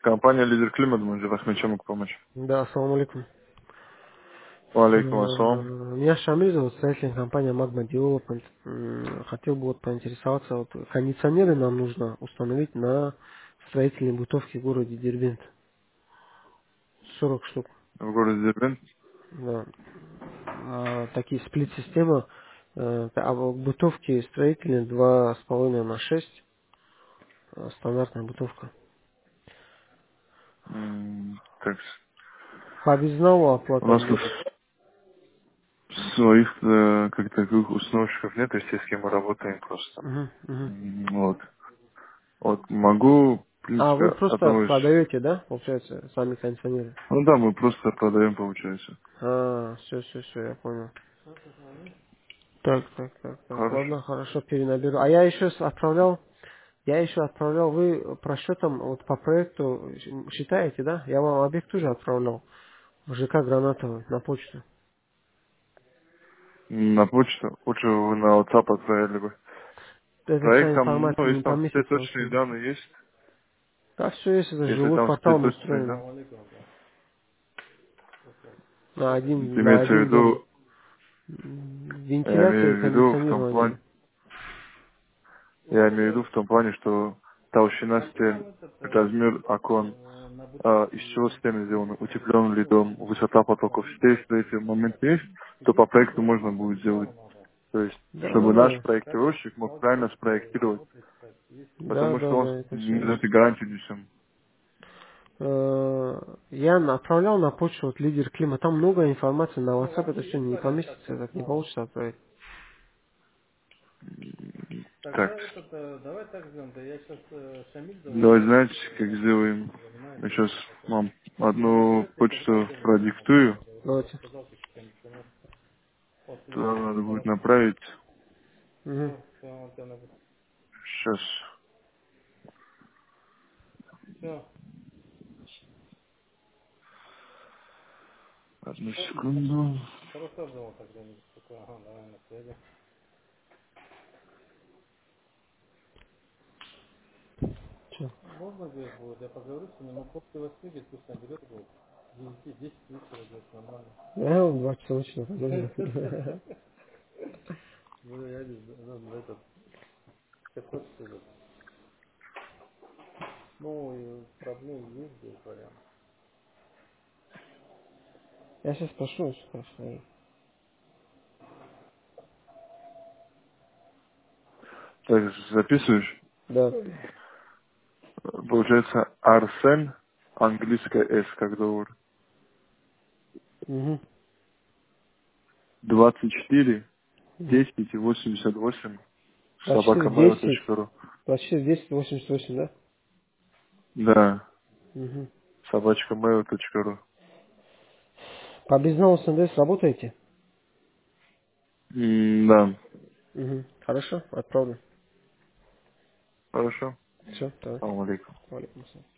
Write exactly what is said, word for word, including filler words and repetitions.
Компания «Лидер Климат», может, вас чем могу помочь? Да, ассаламу алейкум. Э, Валейкум ассалам. Меня Шамиль зовут, строительная компания Magma Development. М, Хотел бы вот поинтересоваться, вот кондиционеры нам нужно установить на строительной бытовке в городе Дербент. сорок штук. В городе Дербент. Да. А, такие сплит-система. э, А в бытовке строительной два с половиной на шесть. э, Стандартная бытовка. М, Так, По безналу у оплата нас тут будет. своих э, как таковых установщиков нет, естественно, с кем мы работаем просто. Мгм, мгм. М, Вот. Вот могу, в А принципе, вы просто одного из... продаете, да, получается, сами кондиционеры? Ну да, мы просто продаем, получается. А, все, все, все, я понял. Так, так, так, так, Хорошо. ладно, хорошо, перенаберу. А я еще с- отправлял, я еще отправлял, вы по расчетам вот по проекту считаете, да? Я вам объект тоже отправлял в ЖК Гранатовый на почту. На почту. Лучше вы на WhatsApp отправили бы. Это вся Проект там, ну, информация если не там все поместится точные вообще. данные есть, Да, все есть, это если жилой там все квартал мы точные строим. данные, На один, на имеется в один дом. виду, М, я Вентиляция и имею в виду в том кондиционирование. плане, Я имею в виду в том плане, что толщина стен, размер окон, а, из чего стены сделаны, утеплен ли дом, высота потоков. Если эти моменты есть, то по проекту можно будет сделать. То есть, Да, да, чтобы наш да. проектировщик мог правильно спроектировать, Да, потому да, что он да, это все мы за есть. это гарантию несем. Э, Я на- отправлял на почту вот лидер клима. Там много информации на WhatsApp, это все не поместится, так не получится отправить. Так, давайте знаете, как сделаем. Я сейчас вам одну почту продиктую, Давайте. туда надо будет направить. Мгм. Сейчас, одну секунду. Чё? Да, он два часа ночи подожди. Я сейчас спрошу, спрошу. Так, записываешь? Да. Получается Арсен, английская S, как доллар. Угу. двадцать четыре, Угу. десять, восемьдесят восемь, двадцать четыре, собакамейл десять, точка ру. двадцать четыре, десять, восемьдесят восемь, да? Да, Угу. собачкамейл точка ру. По безналу с НДС работаете? М, Да, Угу. Хорошо, отправлю. хорошо. Все, давай. Салам алейкум. Валикум ассалам.